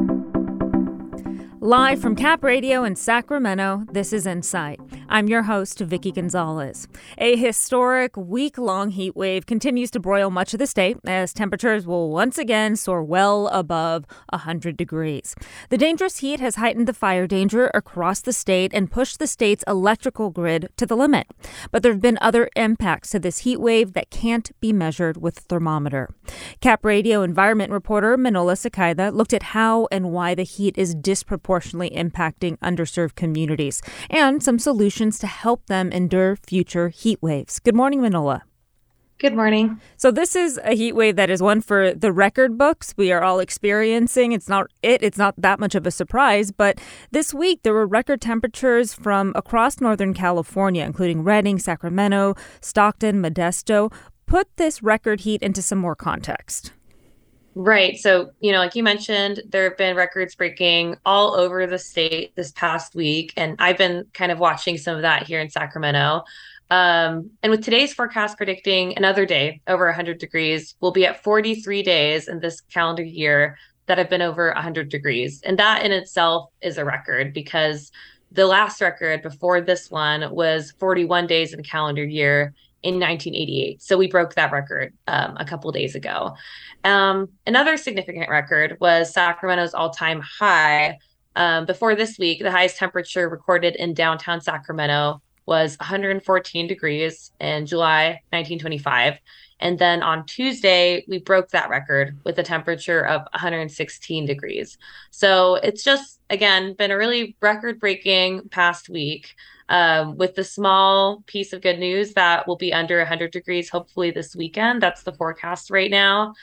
Live from Cap Radio in Sacramento, this is Insight. I'm your host, Vicky Gonzalez. A historic week-long heat wave continues to broil much of the state as temperatures will once again soar well above 100 degrees. The dangerous heat has heightened the fire danger across the state and pushed the state's electrical grid to the limit. But there have been other impacts to this heat wave that can't be measured with a thermometer. Cap Radio environment reporter Manola Sequeira looked at how and why the heat is disproportionately impacting underserved communities and some solutions to help them endure future heat waves. Good morning, Manola. Good morning. So this is a heat wave that is one for the record books. We are all experiencing. It's not that much of a surprise, but this week there were record temperatures from across Northern California, including Redding, Sacramento, Stockton, Modesto. Put this record heat into some more context. Right. So, like you mentioned, there have been records breaking all over the state this past week, and I've been kind of watching some of that here in Sacramento. And with today's forecast predicting another day over 100 degrees, we'll be at 43 days in this calendar year that have been over 100 degrees. And that in itself is a record because the last record before this one was 41 days in a calendar year in 1988. So we broke that record a couple of days ago. Another significant record was Sacramento's all-time high. Before this week, the highest temperature recorded in downtown Sacramento was 114 degrees in July 1925. And then on Tuesday, we broke that record with a temperature of 116 degrees. So it's just, again, been a really record-breaking past week. With the small piece of good news that will be under 100 degrees, hopefully this weekend. That's the forecast right now.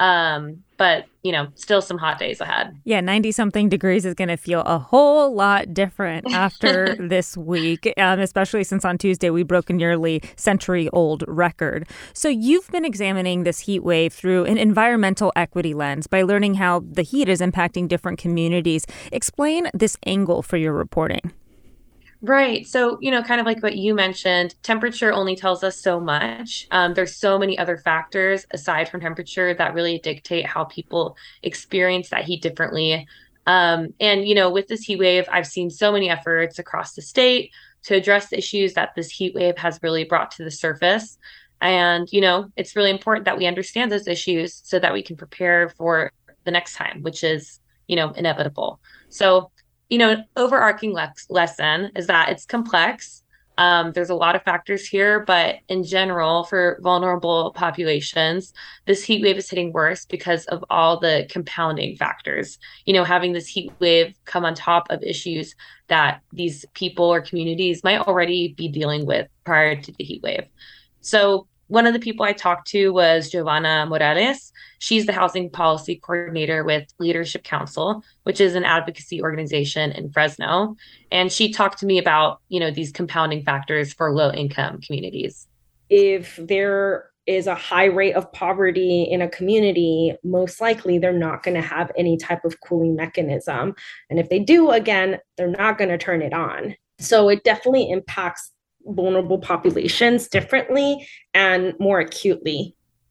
But, still some hot days ahead. Yeah, 90-something degrees is going to feel a whole lot different after this week, especially since on Tuesday we broke a nearly century-old record. So you've been examining this heat wave through an environmental equity lens by learning how the heat is impacting different communities. Explain this angle for your reporting. Right. So, kind of like what you mentioned, temperature only tells us so much. There's so many other factors aside from temperature that really dictate how people experience that heat differently. And, with this heat wave, I've seen so many efforts across the state to address the issues that this heat wave has really brought to the surface. And, it's really important that we understand those issues so that we can prepare for the next time, which is, inevitable. So, an overarching lesson is that it's complex. There's a lot of factors here, but in general, for vulnerable populations, this heat wave is hitting worse because of all the compounding factors. Having this heat wave come on top of issues that these people or communities might already be dealing with prior to the heat wave. So one of the people I talked to was Giovanna Morales. She's the housing policy coordinator with Leadership Council, which is an advocacy organization in Fresno. And she talked to me about, these compounding factors for low-income communities. If there is a high rate of poverty in a community, most likely they're not going to have any type of cooling mechanism. And if they do, again, they're not going to turn it on. So it definitely impacts vulnerable populations differently and more acutely.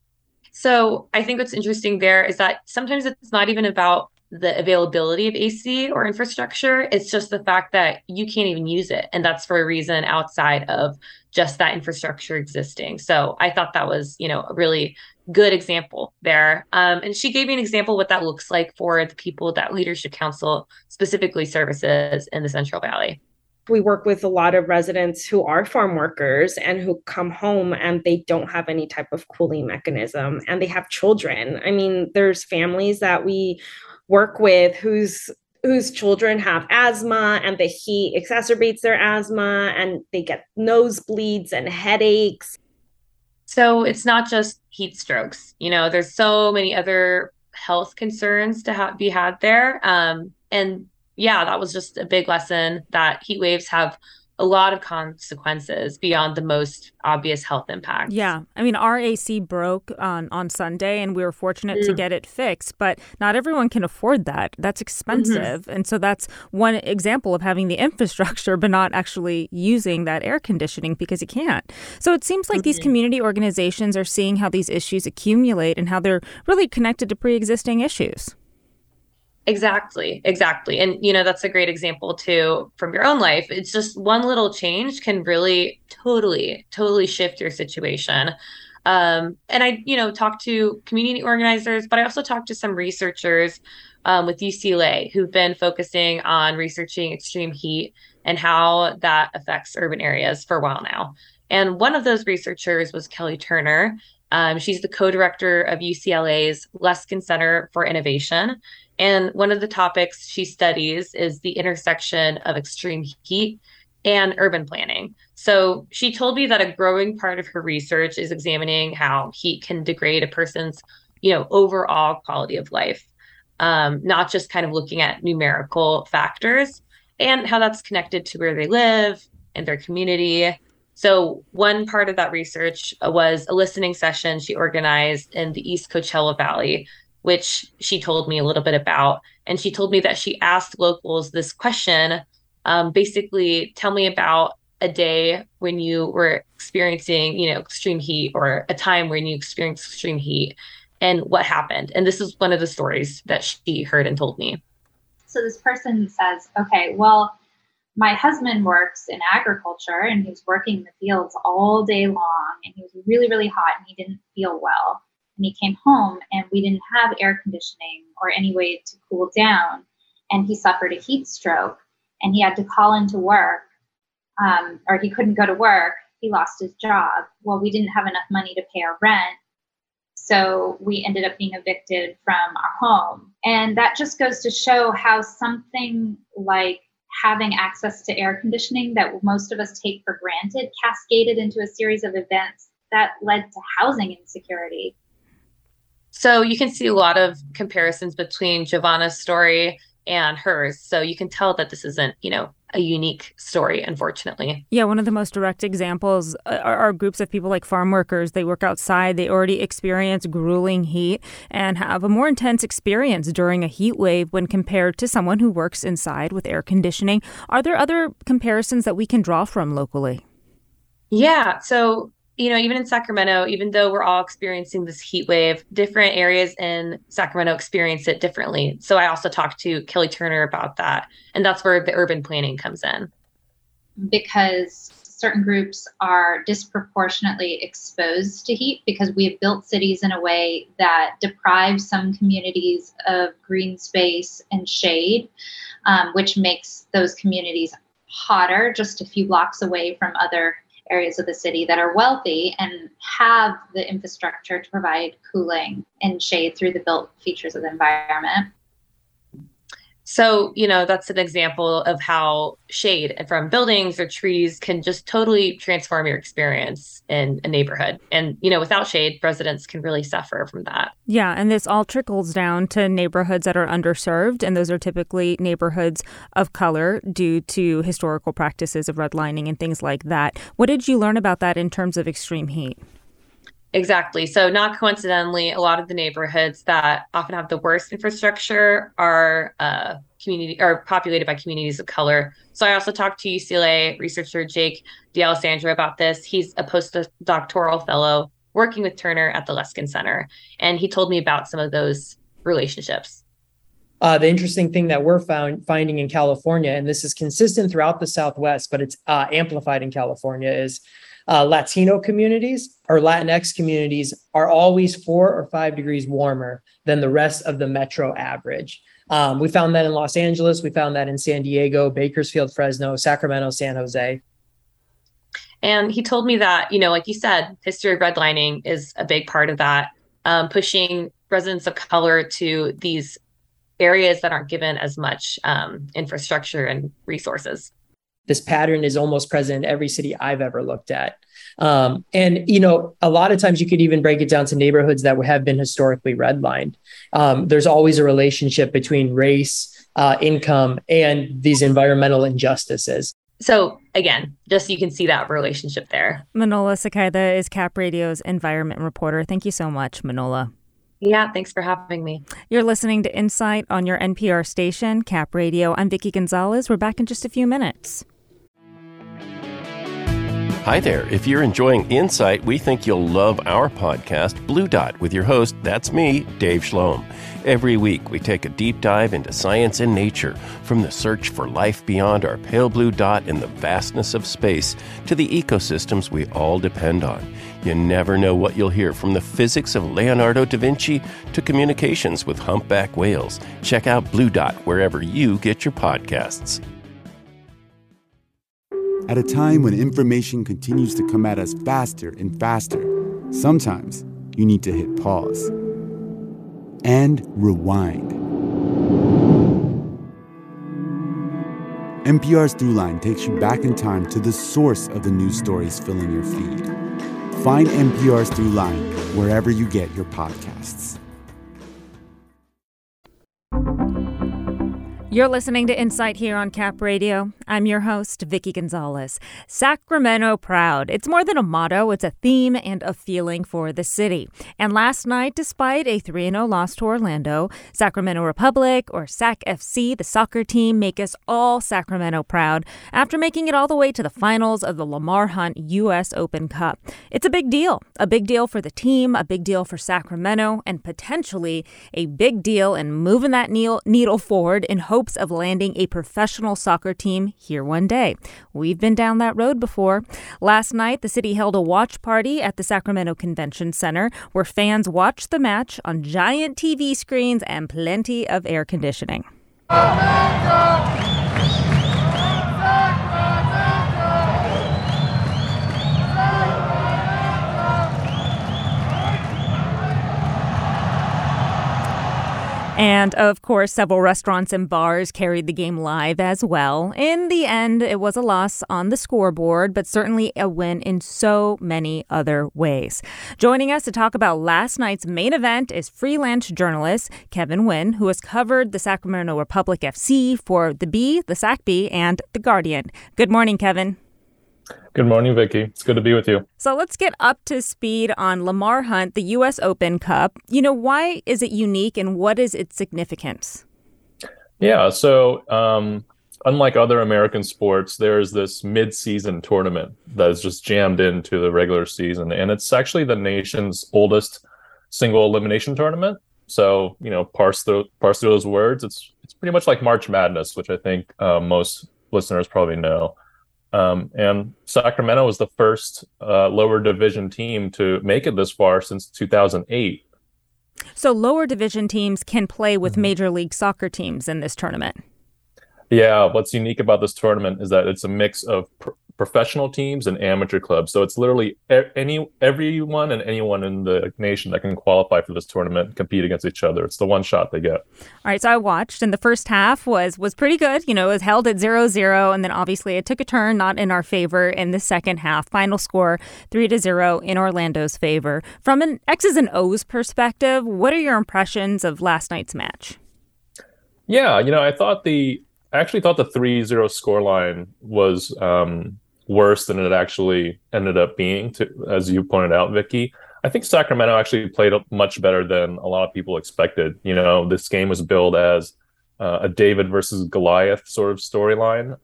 So I think what's interesting there is that sometimes it's not even about the availability of AC or infrastructure. It's just the fact that you can't even use it. And that's for a reason outside of just that infrastructure existing. So I thought that was, a really good example there. And she gave me an example of what that looks like for the people that Leadership Council specifically services in the Central Valley. We work with a lot of residents who are farm workers and who come home and they don't have any type of cooling mechanism and they have children. I mean, there's families that we work with whose children have asthma and the heat exacerbates their asthma and they get nosebleeds and headaches. So it's not just heat strokes. There's so many other health concerns to be had there. And yeah, that was just a big lesson that heat waves have a lot of consequences beyond the most obvious health impact. Yeah. I mean, our AC broke on Sunday and we were fortunate to get it fixed, but not everyone can afford that. That's expensive. Mm-hmm. And so that's one example of having the infrastructure, but not actually using that air conditioning because you can't. So it seems like these community organizations are seeing how these issues accumulate and how they're really connected to pre-existing issues. Exactly. And, that's a great example too from your own life. It's just one little change can really totally shift your situation. And I, talked to community organizers, but I also talked to some researchers with UCLA who've been focusing on researching extreme heat and how that affects urban areas for a while now. And one of those researchers was Kelly Turner. She's the co-director of UCLA's Luskin Center for Innovation. And one of the topics she studies is the intersection of extreme heat and urban planning. So she told me that a growing part of her research is examining how heat can degrade a person's, overall quality of life, not just kind of looking at numerical factors and how that's connected to where they live and their community. So one part of that research was a listening session she organized in the East Coachella Valley, which she told me a little bit about. And she told me that she asked locals this question, basically, tell me about a day when you were experiencing, extreme heat, or a time when you experienced extreme heat, and what happened. And this is one of the stories that she heard and told me. So this person says, okay, well, my husband works in agriculture and he was working in the fields all day long and he was really, really hot and he didn't feel well. And he came home and we didn't have air conditioning or any way to cool down. And he suffered a heat stroke and he had to call into work, or he couldn't go to work. He lost his job. Well, we didn't have enough money to pay our rent. So we ended up being evicted from our home. And that just goes to show how something like having access to air conditioning that most of us take for granted cascaded into a series of events that led to housing insecurity. So you can see a lot of comparisons between Giovanna's story and hers. So you can tell that this isn't, a unique story, unfortunately. Yeah, one of the most direct examples are groups of people like farm workers. They work outside. They already experience grueling heat and have a more intense experience during a heat wave when compared to someone who works inside with air conditioning. Are there other comparisons that we can draw from locally? Yeah. So, even in Sacramento, even though we're all experiencing this heat wave, different areas in Sacramento experience it differently. So I also talked to Kelly Turner about that. And that's where the urban planning comes in. Because certain groups are disproportionately exposed to heat because we have built cities in a way that deprives some communities of green space and shade, which makes those communities hotter just a few blocks away from other areas of the city that are wealthy and have the infrastructure to provide cooling and shade through the built features of the environment. So, that's an example of how shade from buildings or trees can just totally transform your experience in a neighborhood. And, without shade, residents can really suffer from that. Yeah, and this all trickles down to neighborhoods that are underserved. And those are typically neighborhoods of color due to historical practices of redlining and things like that. What did you learn about that in terms of extreme heat? Exactly. So not coincidentally, a lot of the neighborhoods that often have the worst infrastructure are populated by communities of color. So I also talked to UCLA researcher Jake D'Alessandro about this. He's a postdoctoral fellow working with Turner at the Luskin Center. And he told me about some of those relationships. The interesting thing that we're finding in California, and this is consistent throughout the Southwest, but it's amplified in California, is Latino communities or Latinx communities are always 4 or 5 degrees warmer than the rest of the metro average. We found that in Los Angeles. We found that in San Diego, Bakersfield, Fresno, Sacramento, San Jose. And he told me that, like you said, history of redlining is a big part of that, pushing residents of color to these areas that aren't given as much infrastructure and resources. This pattern is almost present in every city I've ever looked at. And, a lot of times you could even break it down to neighborhoods that have been historically redlined. There's always a relationship between race, income, and these environmental injustices. So again, just you can see that relationship there. Manola Sequeira is Cap Radio's environment reporter. Thank you so much, Manola. Yeah, thanks for having me. You're listening to Insight on your NPR station, Cap Radio. I'm Vicky Gonzalez. We're back in just a few minutes. Hi there. If you're enjoying Insight, we think you'll love our podcast, Blue Dot, with your host, that's me, Dave Schloem. Every week, we take a deep dive into science and nature, from the search for life beyond our pale blue dot in the vastness of space to the ecosystems we all depend on. You never know what you'll hear, from the physics of Leonardo da Vinci to communications with humpback whales. Check out Blue Dot wherever you get your podcasts. At a time when information continues to come at us faster and faster, sometimes you need to hit pause and rewind. NPR's Throughline takes you back in time to the source of the news stories filling your feed. Find NPR's Throughline wherever you get your podcasts. You're listening to Insight here on Cap Radio. I'm your host, Vicky Gonzalez. Sacramento Proud. It's more than a motto. It's a theme and a feeling for the city. And last night, despite a 3-0 loss to Orlando, Sacramento Republic, or SAC FC, the soccer team, make us all Sacramento proud after making it all the way to the finals of the Lamar Hunt U.S. Open Cup. It's a big deal. A big deal for the team, a big deal for Sacramento, and potentially a big deal in moving that needle forward in hopes of landing a professional soccer team here one day. We've been down that road before. Last night, the city held a watch party at the Sacramento Convention Center where fans watched the match on giant TV screens and plenty of air conditioning. And, of course, several restaurants and bars carried the game live as well. In the end, it was a loss on the scoreboard, but certainly a win in so many other ways. Joining us to talk about last night's main event is freelance journalist Kevin Nguyen, who has covered the Sacramento Republic FC for The Bee, the Sac Bee, and The Guardian. Good morning, Kevin. Good morning, Vicky. It's good to be with you. So let's get up to speed on Lamar Hunt, the U.S. Open Cup. Why is it unique and what is its significance? Yeah, so unlike other American sports, there's this mid-season tournament that is just jammed into the regular season. And it's actually the nation's oldest single elimination tournament. So, parse through those words. It's pretty much like March Madness, which I think most listeners probably know. And Sacramento was the first lower division team to make it this far since 2008. So lower division teams can play with Major League Soccer teams in this tournament. Yeah, what's unique about this tournament is that it's a mix of professional teams and amateur clubs. So it's literally everyone and anyone in the nation that can qualify for this tournament compete against each other. It's the one shot they get. All right, so I watched, and the first half was pretty good. It was held at 0-0, and then obviously it took a turn not in our favor in the second half. Final score 3-0 in Orlando's favor. From an X's and O's perspective, what are your impressions of last night's match? Yeah, I actually thought the 3-0 scoreline was worse than it actually ended up being, as you pointed out, Vicky. I think Sacramento actually played much better than a lot of people expected. This game was billed as a David versus Goliath sort of storyline.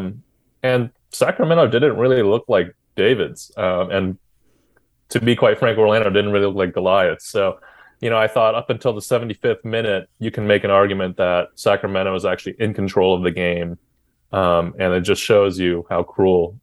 And Sacramento didn't really look like Davids. And to be quite frank, Orlando didn't really look like Goliath. So, I thought up until the 75th minute, you can make an argument that Sacramento is actually in control of the game. And it just shows you how cruel,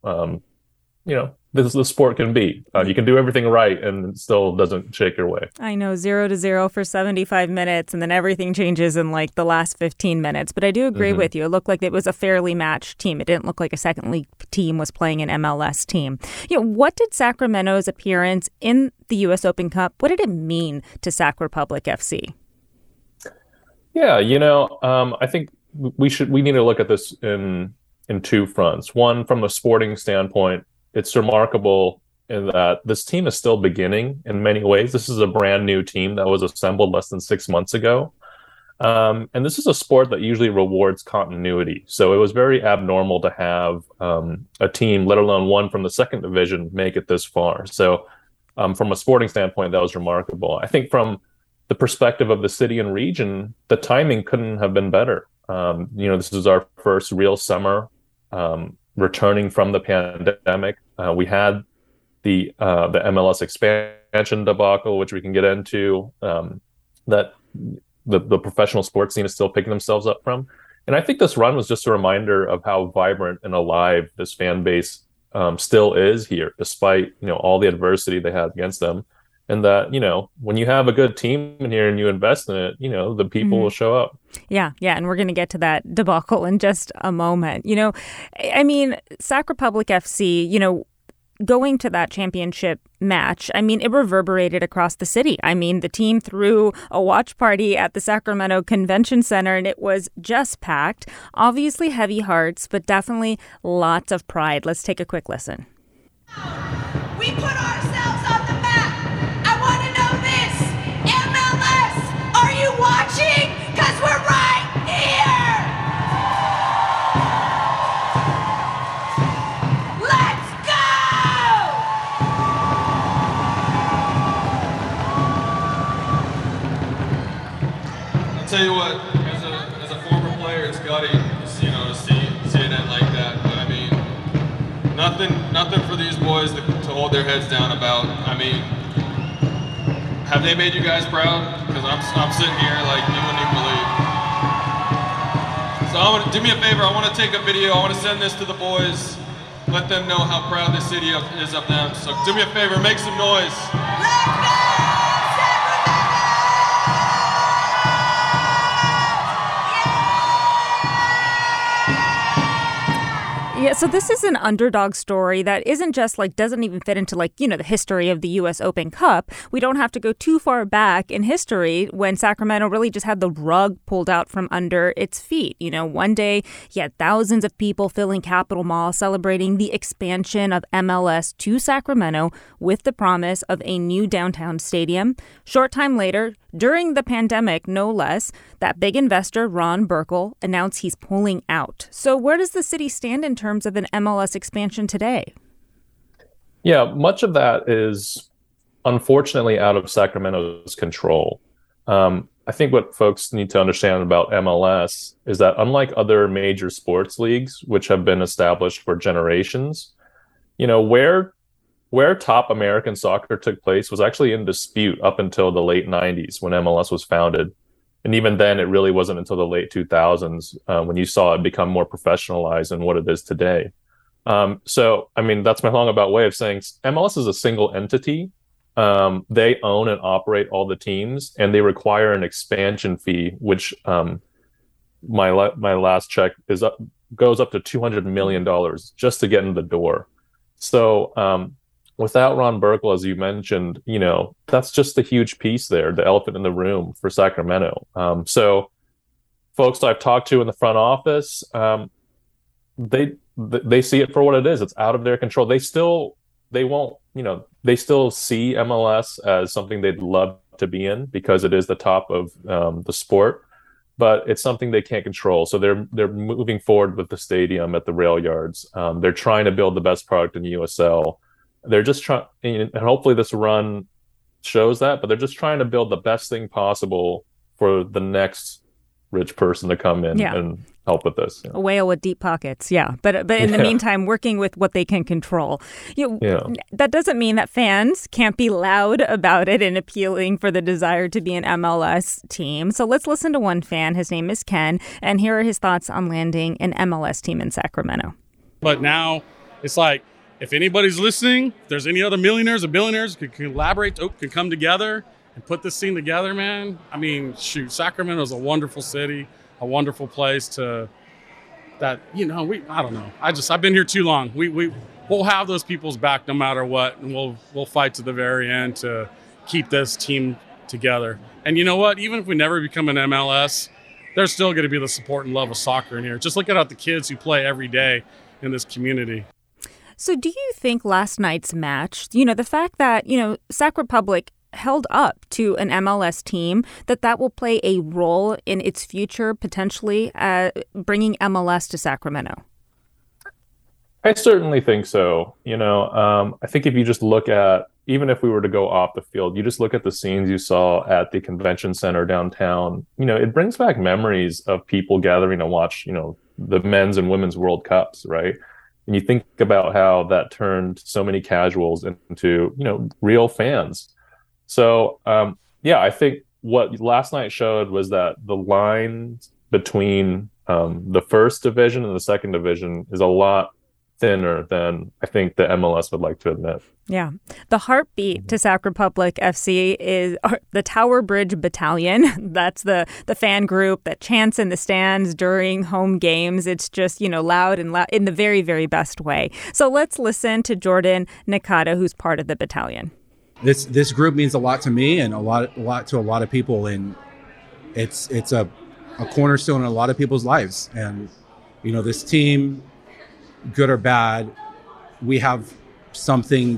the sport can be. You can do everything right and it still doesn't shake your way. I know, 0-0 for 75 minutes, and then everything changes in like the last 15 minutes. But I do agree with you. It looked like it was a fairly matched team. It didn't look like a second league team was playing an MLS team. What did Sacramento's appearance in the U.S. Open Cup, what did it mean to Sac Republic FC? Yeah, I think we need to look at this in two fronts. One, from a sporting standpoint, it's remarkable in that this team is still beginning in many ways. This is a brand new team that was assembled less than 6 months ago. And this is a sport that usually rewards continuity. So it was very abnormal to have a team, let alone one from the second division, make it this far. So from a sporting standpoint, that was remarkable. I think from the perspective of the city and region, the timing couldn't have been better. This is our first real summer returning from the pandemic. We had the MLS expansion debacle, which we can get into, that the professional sports scene is still picking themselves up from. And I think this run was just a reminder of how vibrant and alive this fan base still is here, despite all the adversity they had against them. And that, when you have a good team in here and you invest in it, the people will show up. Yeah. And we're going to get to that debacle in just a moment. I mean, Sac Republic FC, going to that championship match, I mean, it reverberated across the city. I mean, the team threw a watch party at the Sacramento Convention Center, and it was just packed. Obviously heavy hearts, but definitely lots of pride. Let's take a quick listen. We put ourselves on the map. I want to know this. MLS, are you watching? Because we're right here. Let's go! I'll tell you what, as a former player, it's gutty, to see an end like that. But I mean, nothing for these boys to hold their heads down about. I mean, have they made you guys proud? Because I'm sitting here like you wouldn't even believe. So do me a favor. I want to take a video. I want to send this to the boys. Let them know how proud this city is of them. So do me a favor. Make some noise. Yeah, so this is an underdog story that isn't just doesn't even fit into the history of the U.S. Open Cup. We don't have to go too far back in history when Sacramento really just had the rug pulled out from under its feet. One day you had thousands of people filling Capitol Mall celebrating the expansion of MLS to Sacramento with the promise of a new downtown stadium. Short time later, during the pandemic, no less, that big investor, Ron Burkle, announced he's pulling out. So where does the city stand in terms of an MLS expansion today? Yeah, much of that is unfortunately out of Sacramento's control. I think what folks need to understand about MLS is that unlike other major sports leagues, which have been established for generations, where top American soccer took place was actually in dispute up until the late 90s when MLS was founded. And even then, it really wasn't until the late 2000s when you saw it become more professionalized than what it is today. So, I mean, that's my long way of saying MLS is a single entity. They own and operate all the teams, and they require an expansion fee, which my last check goes up to $200 million just to get in the door. So without Ron Burkle, as you mentioned, that's just a huge piece there, the elephant in the room for Sacramento. So folks I've talked to in the front office, they see it for what it is. It's out of their control. They still see MLS as something they'd love to be in because it is the top of the sport, but it's something they can't control. So they're moving forward with the stadium at the rail yards. They're trying to build the best product in USL. They're just trying, and hopefully this run shows that, but they're just trying to build the best thing possible for the next rich person to come in and help with this. A whale with deep pockets, But in the meantime, working with what they can control. That doesn't mean that fans can't be loud about it and appealing for the desire to be an MLS team. So let's listen to one fan. His name is Ken, and here are his thoughts on landing an MLS team in Sacramento. But now it's like, if anybody's listening, if there's any other millionaires or billionaires who can collaborate, can come together and put this thing together, man. I mean, shoot, Sacramento is a wonderful city, a wonderful place I don't know. I've been here too long. We'll have those people's back no matter what, and we'll fight to the very end to keep this team together. And you know what? Even if we never become an MLS, there's still going to be the support and love of soccer in here. Just look at the kids who play every day in this community. So do you think last night's match, the fact that, Sac Republic held up to an MLS team, that will play a role in its future, potentially bringing MLS to Sacramento? I certainly think so. I think if you just look at, even if we were to go off the field, you just look at the scenes you saw at the convention center downtown, it brings back memories of people gathering to watch, the men's and women's World Cups, right? And you think about how that turned so many casuals into, real fans. So, I think what last night showed was that the line between the first division and the second division is a lot thinner than I think the MLS would like to admit. Yeah. The heartbeat to Sac Republic FC is the Tower Bridge Battalion. That's the fan group that chants in the stands during home games. It's just, loud and loud in the very, very best way. So let's listen to Jordan Nakata, who's part of the battalion. This group means a lot to me and a lot to a lot of people, and it's a cornerstone in a lot of people's lives. And this team, good or bad, we have something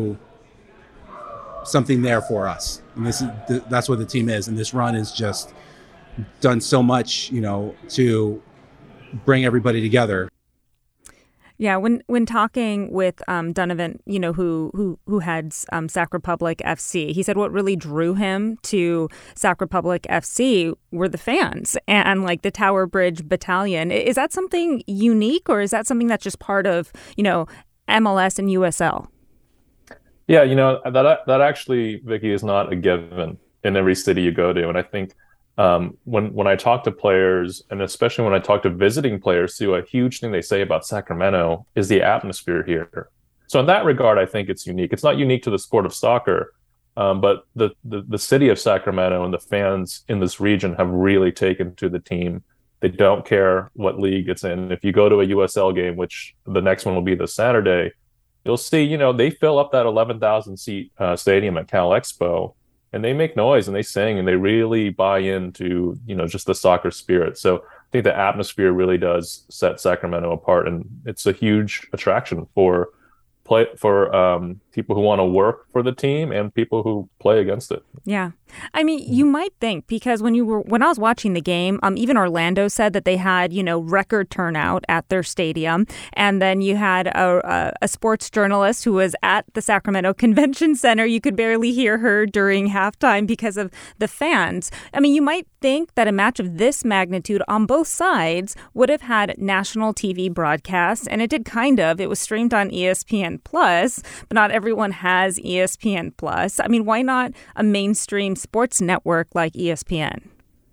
there for us, and that's what the team is. And this run has just done so much, to bring everybody together. Yeah, when talking with Donovan, who heads Sac Republic FC, he said what really drew him to Sac Republic FC were the fans and like the Tower Bridge Battalion. Is that something unique, or is that something that's just part of MLS and USL? Yeah, that actually, Vicky, is not a given in every city you go to, and I think. When I talk to players, and especially when I talk to visiting players too, a huge thing they say about Sacramento is the atmosphere here. So in that regard, I think it's unique. It's not unique to the sport of soccer, but the city of Sacramento and the fans in this region have really taken to the team. They don't care what league it's in. If you go to a USL game, which the next one will be this Saturday, you'll see, they fill up that 11,000 seat stadium at Cal Expo. And they make noise and they sing and they really buy into, just the soccer spirit. So I think the atmosphere really does set Sacramento apart, and it's a huge attraction for people who want to work for the team and people who play against it. Yeah. I mean, you might think, because when I was watching the game, even Orlando said that they had, record turnout at their stadium. And then you had a sports journalist who was at the Sacramento Convention Center. You could barely hear her during halftime because of the fans. I mean, you might think that a match of this magnitude on both sides would have had national TV broadcasts, and it did kind of. It was streamed on ESPN Plus, but not everyone has ESPN Plus. I mean, why not a mainstream sports network like ESPN?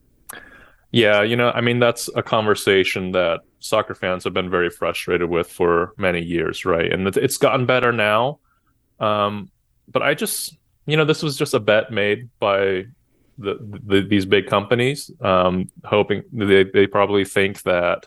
Yeah, that's a conversation that soccer fans have been very frustrated with for many years, right? And it's gotten better now. But I just, this was just a bet made by these big companies, hoping they probably think that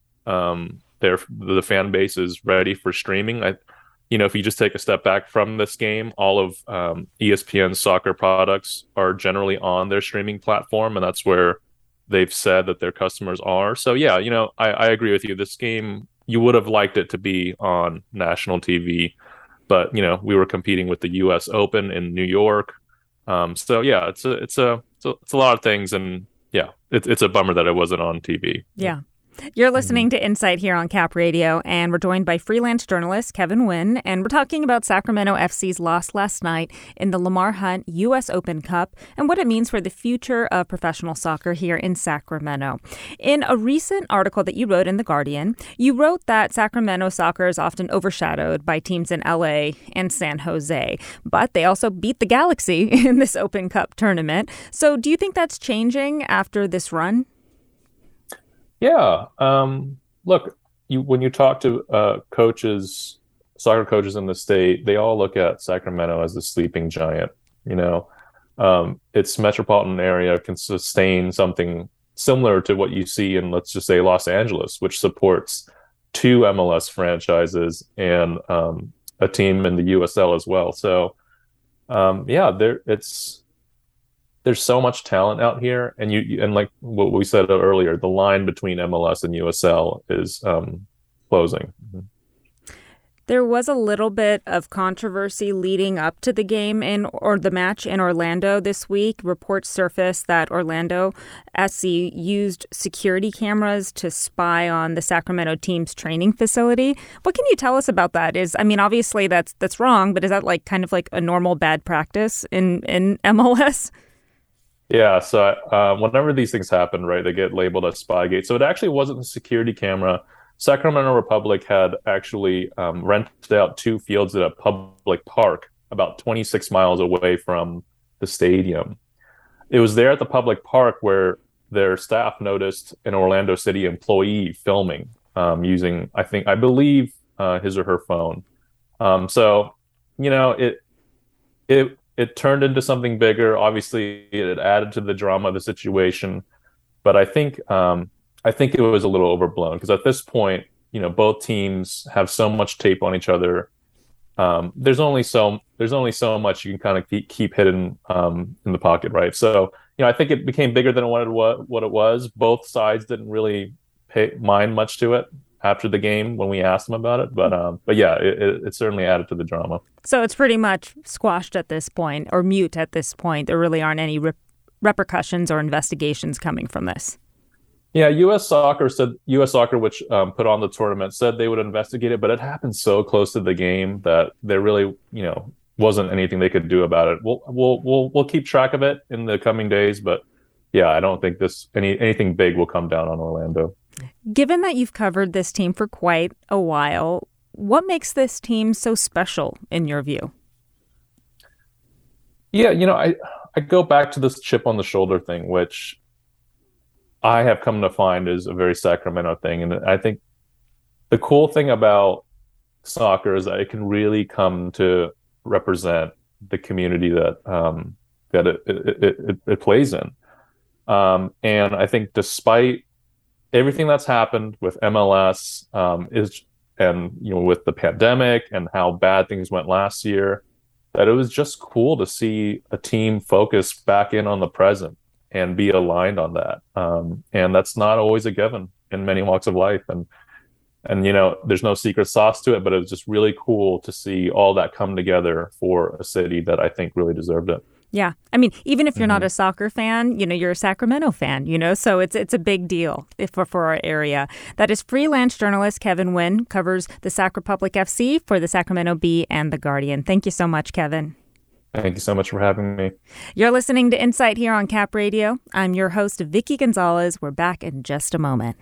the fan base is ready for streaming. If you just take a step back from this game, all of ESPN's soccer products are generally on their streaming platform, and that's where they've said that their customers are. So yeah, I agree with you. This game, you would have liked it to be on national TV, but we were competing with the U.S. Open in New York. So yeah, it's a lot of things, and yeah, it's a bummer that it wasn't on TV. Yeah. You're listening to Insight here on Cap Radio, and we're joined by freelance journalist Kevin Wynn, and we're talking about Sacramento FC's loss last night in the Lamar Hunt U.S. Open Cup and what it means for the future of professional soccer here in Sacramento. In a recent article that you wrote in The Guardian, you wrote that Sacramento soccer is often overshadowed by teams in L.A. and San Jose, but they also beat the Galaxy in this Open Cup tournament. So do you think that's changing after this run? Yeah. Look, when you talk to soccer coaches in the state, they all look at Sacramento as the sleeping giant. Its metropolitan area can sustain something similar to what you see in, let's just say, Los Angeles, which supports 2 MLS franchises and a team in the USL as well. So, there's so much talent out here, and like what we said earlier, the line between MLS and USL is closing. There was a little bit of controversy leading up to the game or the match in Orlando this week. Reports surfaced that Orlando SC used security cameras to spy on the Sacramento team's training facility. What can you tell us about that? Obviously that's wrong, but is that kind of like a normal bad practice in MLS? Yeah, so whenever these things happen, right, they get labeled as Spygate. So it actually wasn't a security camera Sacramento Republic had actually rented out 2 fields at a public park about 26 miles away from the stadium. It was there at the public park where their staff noticed an Orlando City employee filming using, I believe, his or her phone. So, it turned into something bigger. Obviously, it added to the drama of the situation, but I think it was a little overblown because at this point, both teams have so much tape on each other. There's only so much you can kind of keep hidden in the pocket, right? So, I think it became bigger than what it was. Both sides didn't really mind much to it after the game when we asked them about it, but yeah, it certainly added to the drama. So it's pretty much squashed at this point, or mute at this point. There really aren't any repercussions or investigations coming from this. Yeah, U.S. Soccer, which put on the tournament, said they would investigate it, but it happened so close to the game that there really, wasn't anything they could do about it. We'll keep track of it in the coming days, but yeah, I don't think anything big will come down on Orlando. Given that you've covered this team for quite a while, what makes this team so special in your view? Yeah, I go back to this chip on the shoulder thing, which I have come to find is a very Sacramento thing. And I think the cool thing about soccer is that it can really come to represent the community that it plays in. And I think despite everything that's happened with MLS with the pandemic and how bad things went last year, that it was just cool to see a team focus back in on the present and be aligned on that. And that's not always a given in many walks of life. And there's no secret sauce to it, but it was just really cool to see all that come together for a city that I think really deserved it. Yeah. I mean, even if you're not a soccer fan, you're a Sacramento fan, so it's a big deal for our area. That is freelance journalist Kevin Wynn, covers the Sac Republic FC for the Sacramento Bee and the Guardian. Thank you so much, Kevin. Thank you so much for having me. You're listening to Insight here on Cap Radio. I'm your host, Vicky Gonzalez. We're back in just a moment.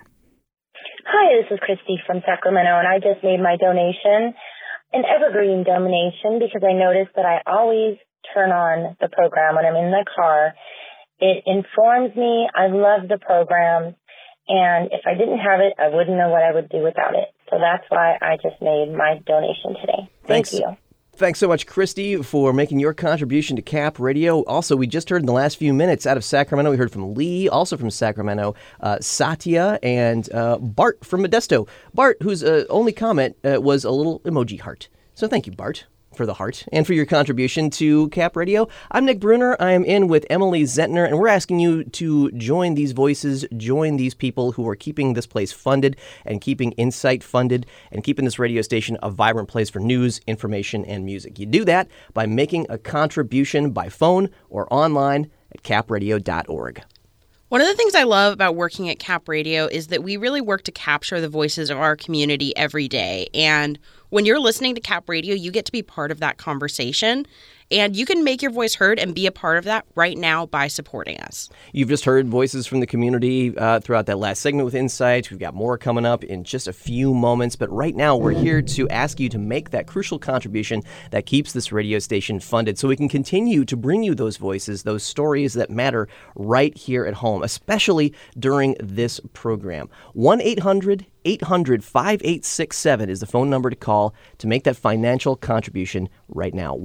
Hi, this is Christy from Sacramento, and I just made my donation, an evergreen donation, because I noticed that I always turn on the program when I'm in the car. It informs me. I love the program, and if I didn't have it, I wouldn't know what I would do without it. So that's why I just made my donation today. Thank you. Thanks so much, Christy, for making your contribution to Cap Radio. Also, we just heard in the last few minutes out of Sacramento, we heard from Lee, also from Sacramento, Satya, and Bart from Modesto. Bart, whose only comment was a little emoji heart. So thank you, Bart, for the heart and for your contribution to Cap Radio. I'm Nick Bruner. I am in with Emily Zentner, and we're asking you to join these voices, join these people who are keeping this place funded and keeping Insight funded and keeping this radio station a vibrant place for news, information, and music. You do that by making a contribution by phone or online at capradio.org. One of the things I love about working at Cap Radio is that we really work to capture the voices of our community every day. And when you're listening to Cap Radio, you get to be part of that conversation. And you can make your voice heard and be a part of that right now by supporting us. You've just heard voices from the community throughout that last segment with Insight. We've got more coming up in just a few moments. But right now, we're here to ask you to make that crucial contribution that keeps this radio station funded so we can continue to bring you those voices, those stories that matter right here at home, especially during this program. 1-800-800-5867 is the phone number to call to make that financial contribution right now.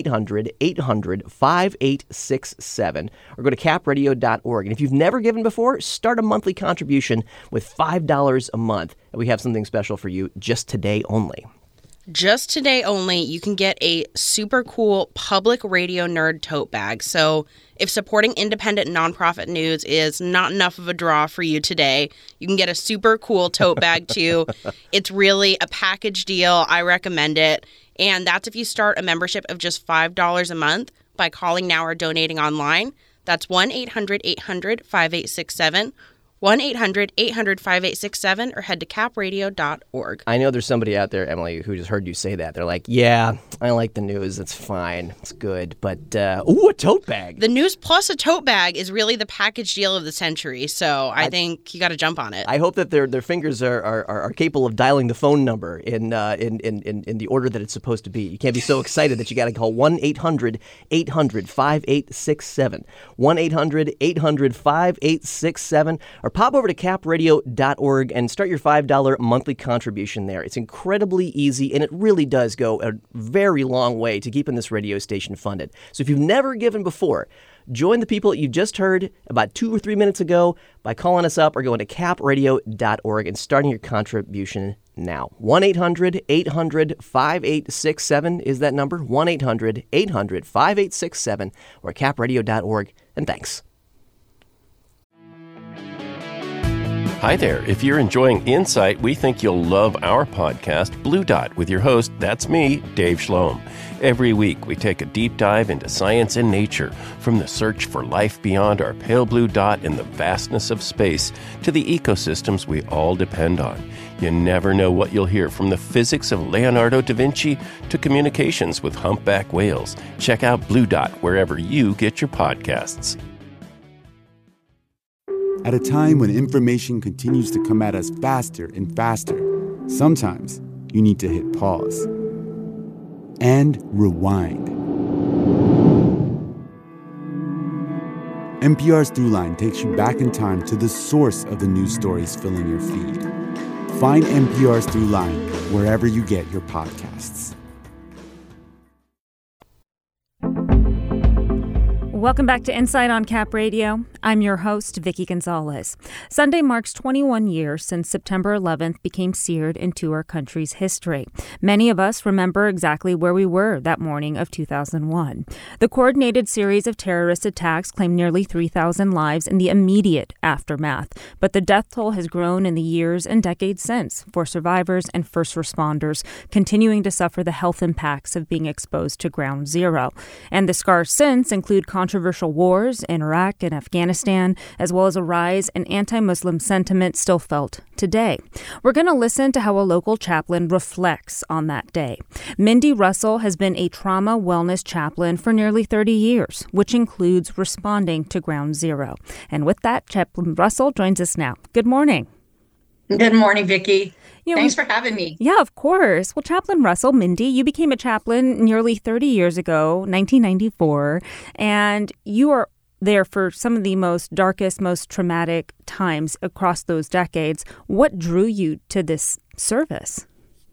1-800-800-5867. Or go to capradio.org. And if you've never given before, start a monthly contribution with $5 a month. And we have something special for you just today only. Just today only, you can get a super cool Public Radio Nerd tote bag. So if supporting independent nonprofit news is not enough of a draw for you today, you can get a super cool tote bag too. It's really a package deal. I recommend it. And that's if you start a membership of just $5 a month by calling now or donating online. That's 1-800-800-5867. 1-800-800-5867 or head to capradio.org. I know there's somebody out there, Emily, who just heard you say that. They're like, yeah, I like the news. It's fine. It's good. But, ooh, a tote bag. The news plus a tote bag is really the package deal of the century. So I think you got to jump on it. I hope that their fingers are capable of dialing the phone number in the order that it's supposed to be. You can't be so excited that you got to call 1-800-800-5867. 1-800-800-5867. Or pop over to capradio.org and start your $5 monthly contribution there. It's incredibly easy, and it really does go a very long way to keeping this radio station funded. So if you've never given before, join the people that you just heard about 2 or 3 minutes ago by calling us up or going to capradio.org and starting your contribution now. 1-800-800-5867 is that number. 1-800-800-5867 or capradio.org. And thanks. Hi there. If you're enjoying Insight, we think you'll love our podcast, Blue Dot, with your host, that's me, Dave Schloem. Every week, we take a deep dive into science and nature, from the search for life beyond our pale blue dot in the vastness of space to the ecosystems we all depend on. You never know what you'll hear, from the physics of Leonardo da Vinci to communications with humpback whales. Check out Blue Dot wherever you get your podcasts. At a time when information continues to come at us faster and faster, sometimes you need to hit pause and rewind. NPR's Throughline takes you back in time to the source of the news stories filling your feed. Find NPR's Throughline wherever you get your podcasts. Welcome back to Insight on Cap Radio. I'm your host, Vicki Gonzalez. Sunday marks 21 years since September 11th became seared into our country's history. Many of us remember exactly where we were that morning of 2001. The coordinated series of terrorist attacks claimed nearly 3,000 lives in the immediate aftermath, but the death toll has grown in the years and decades since for survivors and first responders, continuing to suffer the health impacts of being exposed to ground zero. And the scars since include controversial wars in Iraq and Afghanistan, as well as a rise in anti-Muslim sentiment still felt today. We're going to listen to how a local chaplain reflects on that day. Mindy Russell has been a trauma wellness chaplain for nearly 30 years, which includes responding to ground zero. And with that, Chaplain Russell joins us now. Good morning. Good morning, Vicki. Thanks for having me. Yeah, of course. Well, Chaplain Russell, Mindy, you became a chaplain nearly 30 years ago, 1994, and you are there for some of the most darkest, most traumatic times across those decades. What drew you to this service?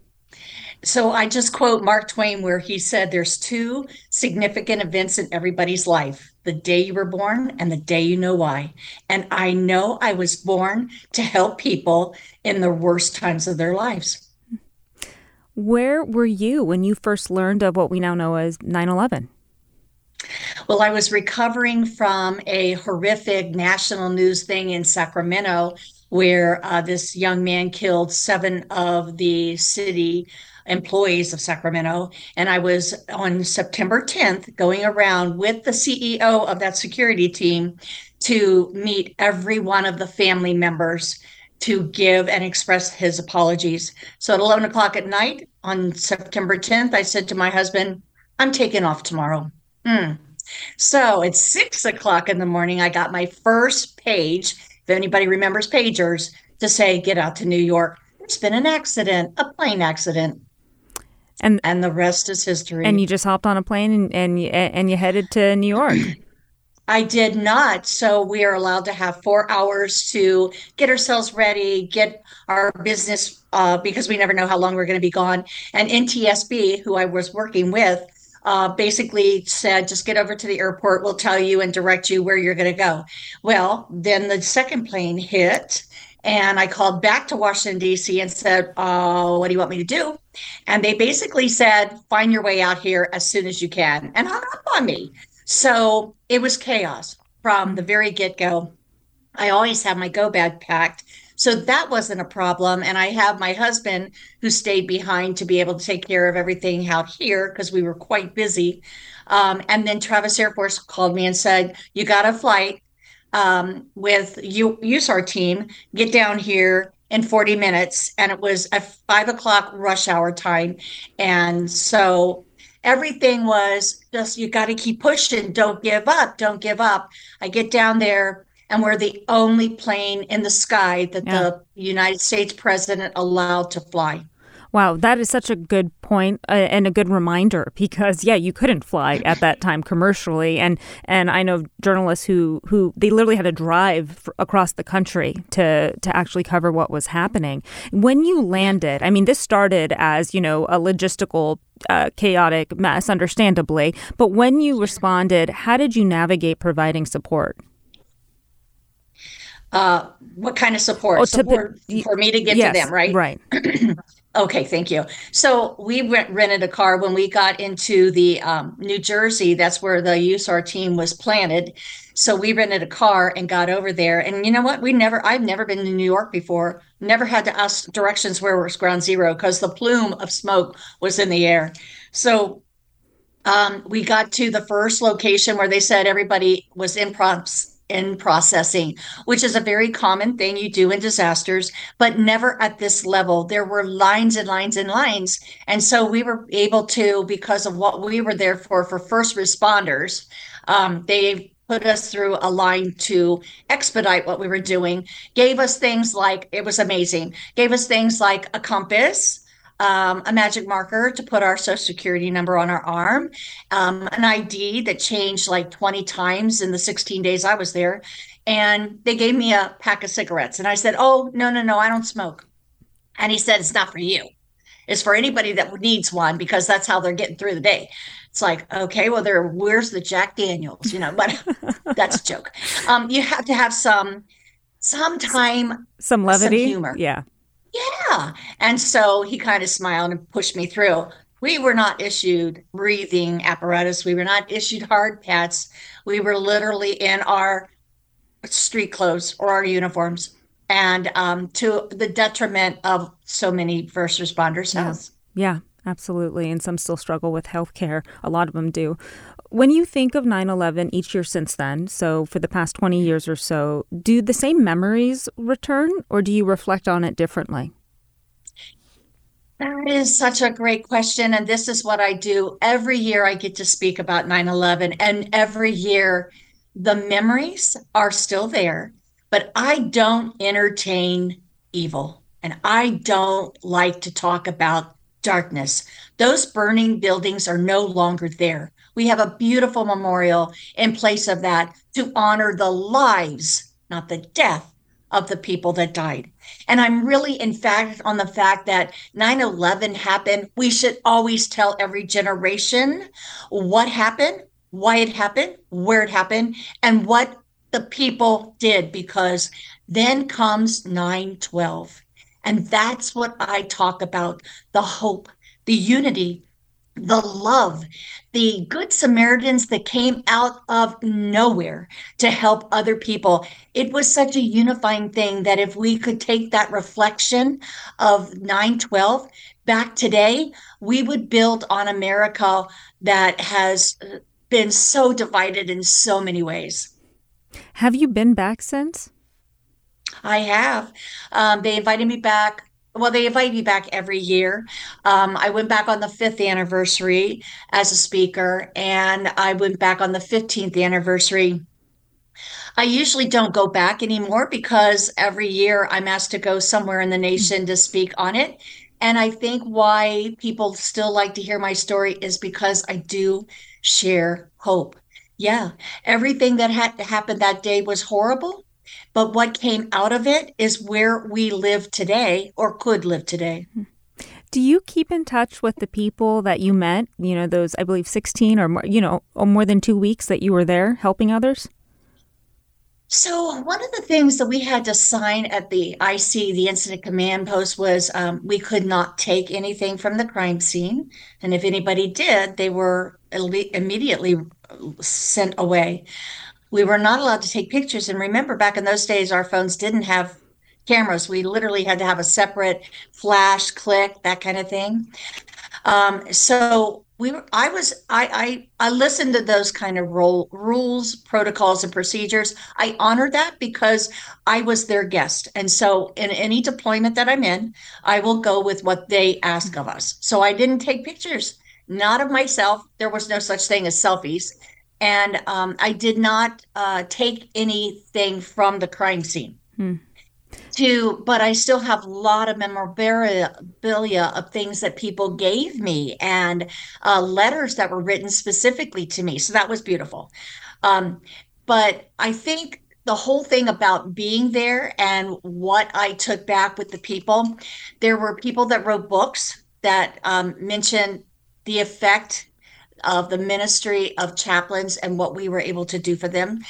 So I just quote Mark Twain, where he said there's two significant events in everybody's life: the day you were born and the day you know why. And I know I was born to help people in the worst times of their lives. Where were you when you first learned of what we now know as 9/11? Well, I was recovering from a horrific national news thing in Sacramento, where this young man killed 7 of the city employees of Sacramento. And I was on September 10th going around with the CEO of that security team to meet every one of the family members to give and express his apologies. So at 11 o'clock at night on September 10th, I said to my husband, I'm taking off tomorrow. So at 6 o'clock in the morning, I got my first page, if anybody remembers pagers, to say, get out to New York. There's been an accident, a plane accident. And the rest is history. And you just hopped on a plane and you headed to New York. I did not. So we are allowed to have 4 hours to get ourselves ready, get our business, because we never know how long we're going to be gone. And NTSB, who I was working with, basically said, just get over to the airport. We'll tell you and direct you where you're going to go. Well, then the second plane hit. And I called back to Washington, D.C. and said, what do you want me to do? And they basically said, find your way out here as soon as you can, and hung up on me. So it was chaos from the very get-go. I always have my go bag packed. So that wasn't a problem. And I have my husband who stayed behind to be able to take care of everything out here because we were quite busy. And then Travis Air Force called me and said, you got a flight. with USAR team, get down here in 40 minutes. And it was a 5 o'clock rush hour time. And so everything was just, you got to keep pushing. Don't give up. Don't give up. I get down there and we're the only plane in the sky that the United States president allowed to fly. Wow, that is such a good point and a good reminder because, you couldn't fly at that time commercially. And I know journalists who they literally had to drive across the country to actually cover what was happening. When you landed, I mean, this started as, a logistical chaotic mess, understandably. But when you responded, how did you navigate providing support? What kind of support? Support for me to get to them, right? Right. Okay, thank you. So we rented a car when we got into the New Jersey. That's where the USAR team was planted. So we rented a car and got over there. And you know what? I've never been to New York before. Never had to ask directions where was ground zero because the plume of smoke was in the air. So we got to the first location where they said everybody was in processing, which is a very common thing you do in disasters, but never at this level. There were lines and lines and lines. And so we were able to, because of what we were there for first responders, they put us through a line to expedite what we were doing, gave us things like, it was amazing, gave us things like a compass, a magic marker to put our social security number on our arm, an ID that changed like 20 times in the 16 days I was there. And they gave me a pack of cigarettes. And I said, oh, no, I don't smoke. And he said, it's not for you. It's for anybody that needs one because that's how they're getting through the day. It's like, okay, well, where's the Jack Daniels, but that's a joke. You have to have some time, some levity, some humor. Yeah. And so he kind of smiled and pushed me through. We were not issued breathing apparatus. We were not issued hard pats. We were literally in our street clothes or our uniforms, and to the detriment of so many first responders' health. Yeah, absolutely. And some still struggle with healthcare. A lot of them do. When you think of 9/11 each year since then, so for the past 20 years or so, do the same memories return or do you reflect on it differently? That is such a great question. And this is what I do. Every year I get to speak about 9/11, and every year the memories are still there, but I don't entertain evil. And I don't like to talk about darkness. Those burning buildings are no longer there. We have a beautiful memorial in place of that to honor the lives, not the death, of the people that died. And I'm really emphatic on the fact that 9/11 happened. We should always tell every generation what happened, why it happened, where it happened, and what the people did, because then comes 9/12. And that's what I talk about, the hope, the unity, the love, the good Samaritans that came out of nowhere to help other people. It was such a unifying thing that if we could take that reflection of 9/12 back today, we would build on America that has been so divided in so many ways. Have you been back since? I have. They invited me back. Well, they invite me back every year. I went back on the 5th anniversary as a speaker, and I went back on the 15th anniversary. I usually don't go back anymore because every year I'm asked to go somewhere in the nation to speak on it. And I think why people still like to hear my story is because I do share hope. Yeah, everything that had happened that day was horrible. But what came out of it is where we live today, or could live today. Do you keep in touch with the people that you met, those, I believe, 16 or more, or more than 2 weeks that you were there helping others? So one of the things that we had to sign at the IC, the Incident Command Post, was we could not take anything from the crime scene. And if anybody did, they were immediately sent away. We were not allowed to take pictures. And remember, back in those days, our phones didn't have cameras. We literally had to have a separate flash, click, that kind of thing. So I listened to those kind of rules, protocols, and procedures. I honor that because I was their guest. And so in any deployment that I'm in, I will go with what they ask of us. So I didn't take pictures, not of myself. There was no such thing as selfies. And I did not take anything from the crime scene. But I still have a lot of memorabilia of things that people gave me and letters that were written specifically to me. So that was beautiful. But I think the whole thing about being there and what I took back with the people, there were people that wrote books that mentioned the effect of the ministry of chaplains and what we were able to do for them.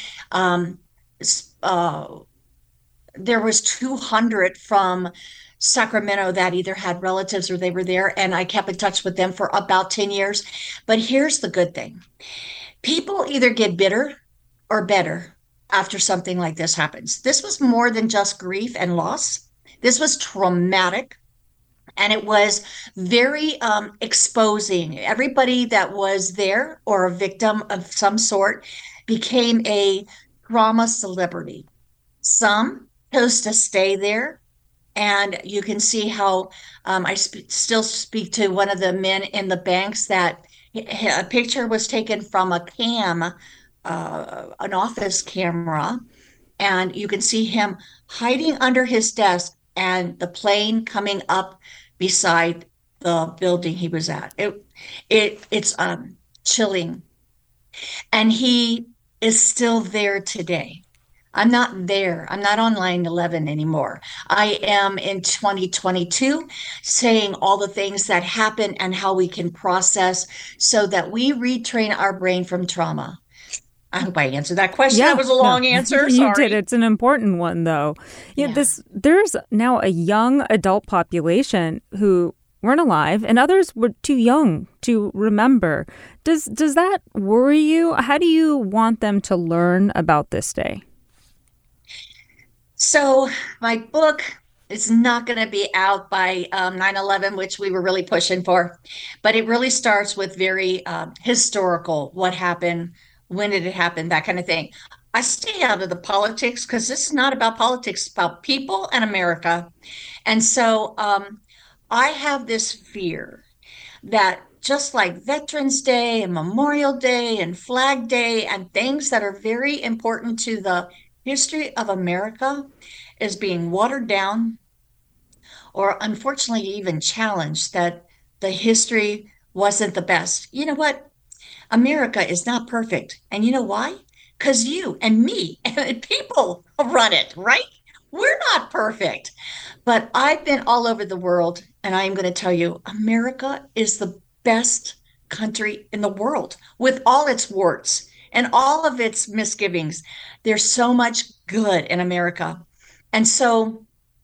There was 200 from Sacramento that either had relatives or they were there, and I kept in touch with them for about 10 years. But here's the good thing. People either get bitter or better after something like this happens. This was more than just grief and loss. This was traumatic, and it was very exposing. Everybody that was there or a victim of some sort became a trauma celebrity. Some chose to stay there. And you can see how I still speak to one of the men in the banks that a picture was taken from a cam, an office camera. And you can see him hiding under his desk and the plane coming up beside the building he was at. It's chilling. And he is still there today. I'm not there. I'm not on line 11 anymore. I am in 2022 saying all the things that happen and how we can process so that we retrain our brain from trauma. I hope I answered that question. That was a long answer. You did. It's an important one, though. There's now a young adult population who weren't alive and others were too young to remember. Does that worry you? How do you want them to learn about this day? So my book is not going to be out by 9/11, which we were really pushing for. But it really starts with very historical, what happened, when did it happen, that kind of thing. I stay out of the politics because this is not about politics, it's about people and America. And so I have this fear that just like Veterans Day and Memorial Day and Flag Day and things that are very important to the history of America is being watered down or unfortunately even challenged, that the history wasn't the best. You know what? America is not perfect. And you know why? Because you and me and people run it, right? We're not perfect. But I've been all over the world, and I'm going to tell you, America is the best country in the world with all its warts and all of its misgivings. There's so much good in America. And so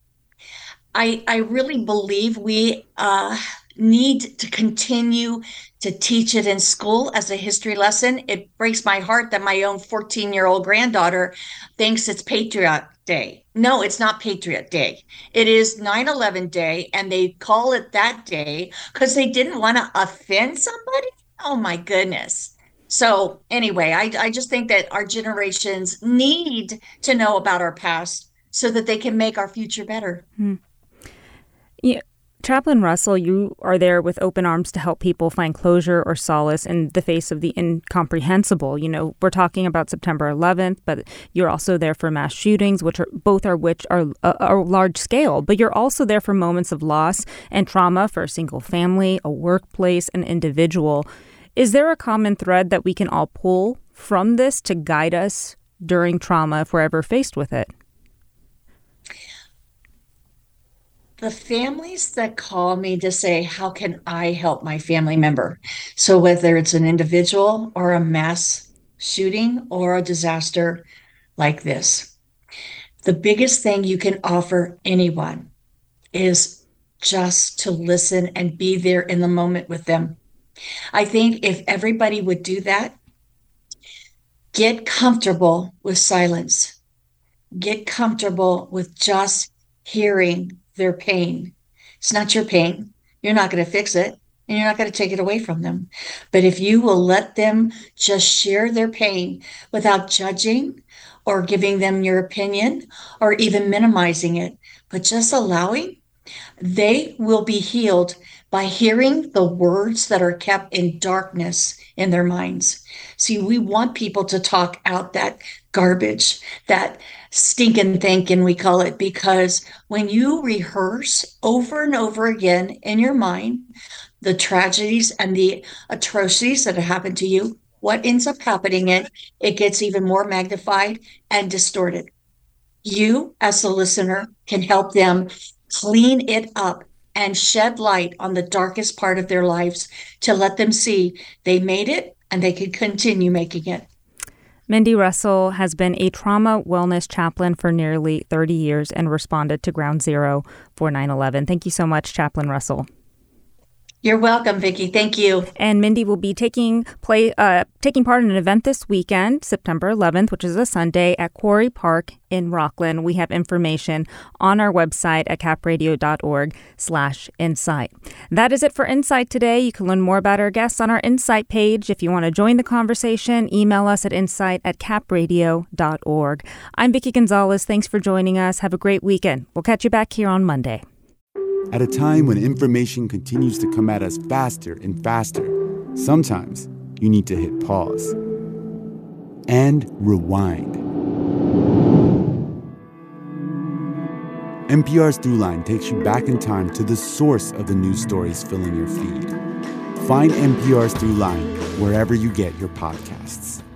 I really believe we need to continue to teach it in school as a history lesson. It breaks my heart that my own 14-year-old granddaughter thinks it's Patriot Day. No, it's not Patriot Day. It is 9/11 Day, and they call it that day because they didn't want to offend somebody. Oh, my goodness. So anyway, I just think that our generations need to know about our past so that they can make our future better. Yeah. Chaplain Russell, you are there with open arms to help people find closure or solace in the face of the incomprehensible. You know, we're talking about September 11th, but you're also there for mass shootings, which are large scale. But you're also there for moments of loss and trauma for a single family, a workplace, an individual. Is there a common thread that we can all pull from this to guide us during trauma if we're ever faced with it? The families that call me to say, how can I help my family member? So whether it's an individual or a mass shooting or a disaster like this, the biggest thing you can offer anyone is just to listen and be there in the moment with them. I think if everybody would do that, get comfortable with silence, get comfortable with just hearing their pain. It's not your pain. You're not going to fix it. and you're not going to take it away from them. But if you will let them just share their pain without judging or giving them your opinion or even minimizing it, but just allowing, they will be healed by hearing the words that are kept in darkness in their minds. See, we want people to talk out that garbage, that stinking thinking, we call it, because when you rehearse over and over again in your mind the tragedies and the atrocities that have happened to you, what ends up happening it gets even more magnified and distorted. You, as the listener, can help them clean it up and shed light on the darkest part of their lives to let them see they made it and they can continue making it. Mindy Russell has been a trauma wellness chaplain for nearly 30 years and responded to Ground Zero for 9/11. Thank you so much, Chaplain Russell. You're welcome, Vicki. Thank you. And Mindy will be taking part in an event this weekend, September 11th, which is a Sunday, at Quarry Park in Rockland. We have information on our website at capradio.org/insight. That is it for Insight today. You can learn more about our guests on our Insight page. If you want to join the conversation, email us at insight@capradio.org. I'm Vicki Gonzalez. Thanks for joining us. Have a great weekend. We'll catch you back here on Monday. At a time when information continues to come at us faster and faster, sometimes you need to hit pause and rewind. NPR's Throughline takes you back in time to the source of the news stories filling your feed. Find NPR's Throughline wherever you get your podcasts.